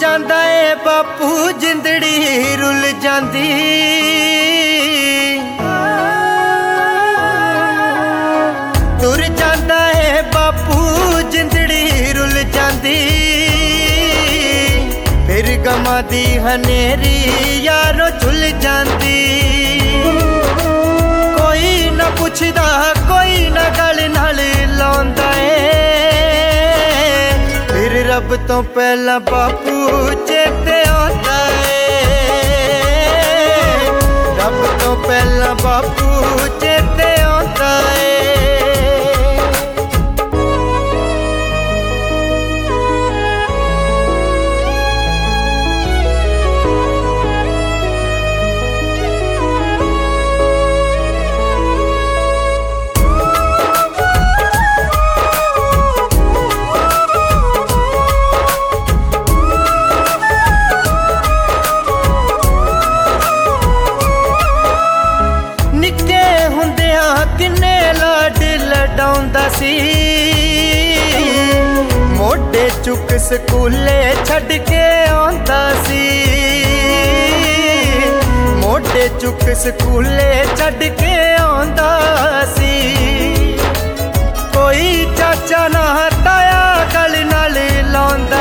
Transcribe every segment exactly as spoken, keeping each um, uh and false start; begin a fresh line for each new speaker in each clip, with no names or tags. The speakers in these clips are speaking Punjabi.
ਜਾਂਦਾ ਏ ਬਾਪੂ ਜਿੰਦੜੀ ਰੁੱਲ ਜਾਂਦੀ। ਤੁਰ ਜਾਂਦਾ ਏ ਬਾਪੂ ਜਿੰਦੜੀ ਰੁੱਲ ਜਾਂਦੀ। ਫਿਰ ਗਮਾਂ ਦੀ ਹਨੇਰੀ ਯਾਰੋ ਝੁੱਲ ਜਾਂਦੀ। ਕੋਈ ਨਾ ਪੁੱਛਦਾ ਕੋਈ ਨਾ ਗਲ ਨਾਲ ਲਾਉਂਦਾ ਏ। ਫਿਰ ਰੱਬ ਤੋਂ ਪਹਿਲਾਂ ਬਾਪੂ ਚੇਤੇ ਆਉਂਦਾ ਏ। ਰੱਬ ਤੋਂ ਪਹਿਲਾਂ ਬਾਪੂ ਚੇਤੇ ਆਉਂਦਾ ਏ। ਕਿੰਨੇ ਲਾਡ ਲਡਾਉਂਦਾ ਸੀ। ਮੋਢੇ ਚੁੱਕ ਸਕੂਲੇ ਛੱਡ ਕੇ ਆਉਂਦਾ ਸੀ। ਮੋਢੇ ਚੁੱਕ ਸਕੂਲੇ ਛੱਡ ਕੇ ਆਉਂਦਾ ਸੀ। ਕੋਈ ਚਾਚਾ ਨਾ ਤਾਇਆ ਗਲ ਨਾਲ ਲਾਉਂਦਾ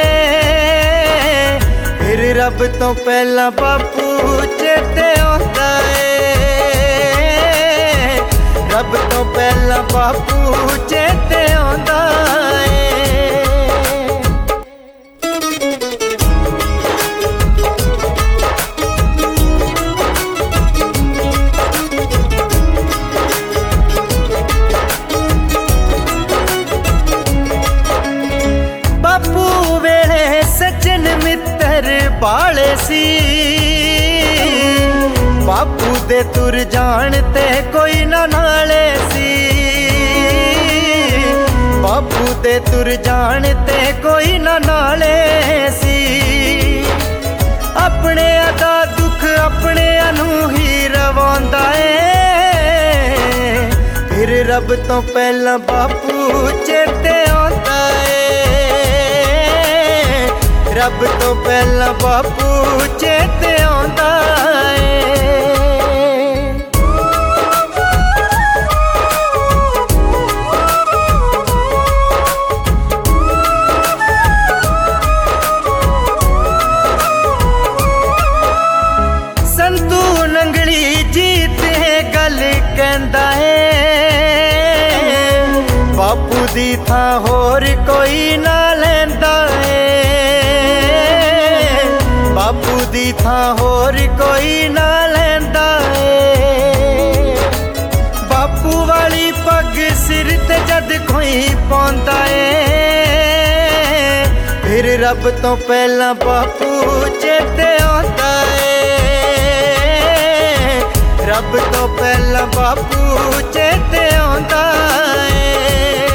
ਏ। ਫਿਰ ਰੱਬ ਤੋਂ ਪਹਿਲਾਂ ਬਾਪੂ ਚੇਤੇ ਆਉਂਦਾ ਏ। ਰੱਬ ਤੋਂ ਪਹਿਲਾਂ ਬਾਪੂ ਚੇਤੇ ਆਉਂਦਾ ਏ। ਬਾਪੂ ਵੇਲੇ ਸੱਜਣ ਮਿੱਤਰ ਬਾਲੇ ਸੀ। ਬਾਪੂ ਦੇ ਤੁਰ ਜਾਣ ਤੇ ਕੋਈ ਨਾ ਨਾਲੇ ਸੀ। ਬਾਪੂ ਦੇ ਤੁਰ ਜਾਣ ਤੇ ਕੋਈ ਨਾ ਨਾਲੇ ਸੀ। ਆਪਣਿਆਂ ਦਾ ਦੁੱਖ ਆਪਣਿਆਂ ਨੂੰ ਹੀ ਰਵਾਉਂਦਾ ਏ। ਫਿਰ ਰੱਬ ਤੋਂ ਪਹਿਲਾਂ ਬਾਪੂ ਚੇਤੇ ਆਉਂਦਾ ਏ। ਰੱਬ ਤੋਂ ਪਹਿਲਾਂ ਬਾਪੂ ਚੇਤੇ ਆਉਂਦਾ ਏ। ਸੰਤੂ ਨੰਗਲੀ ਜੀਤ ਗੱਲ ਕਹਿੰਦਾ ਏ। ਬਾਪੂ ਦੀ ਥਾਂ ਹੋਰ ਕੋਈ ਨਾ ਲੈਂਦਾ ਏ। ਬਾਪੂ ਦੀ ਥਾਂ ਹੋਰ ਕੋਈ ਨਾ ਲੈਂਦਾ ਏ। ਬਾਪੂ ਵਾਲੀ ਪੱਗ ਸਿਰ ਤੇ ਜਦ ਕੋਈ ਪਾਉਂਦਾ ਏ। ਫਿਰ ਰੱਬ ਤੋਂ ਪਹਿਲਾਂ ਬਾਪੂ ਚੇਤੇ ਆਉਂਦਾ ਏ। ਰੱਬ ਤੋਂ ਪਹਿਲਾਂ ਬਾਪੂ ਚੇਤੇ ਆਉਂਦਾ ਏ।